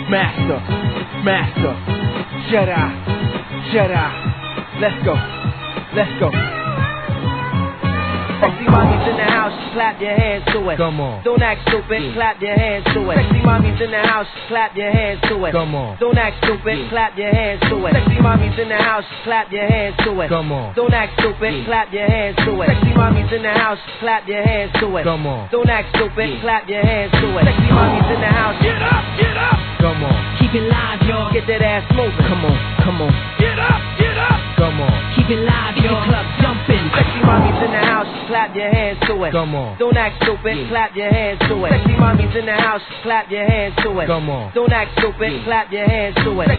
Master, master, Jedi, let's go, let's go. Sexy mommies in the house, clap your hands to it. Come on. Don't act stupid, clap your hands to it. Sexy mommies in the house, clap your hands to it. Come on. Don't act stupid, clap your hands to it. Sexy mommies in the house, clap your hands to it. Come on. Don't act stupid, clap your hands to it. Sexy mommies in the house, clap your hands to it. Come on. Don't act stupid, clap your hands to it. Sexy mommies in the house, Get up, get up. Come on. Keep it live, y'all. get that ass moving. Come on, come on. Get up, get up. Come on. Keep it live, y'all. Club jumping. Sexy mommies in the house, clap your hands to it. Come on. Don't act stupid, clap your hands to it. Sexy mommies in the house, clap your hands to it. Come on. Don't act stupid, clap your hands to it.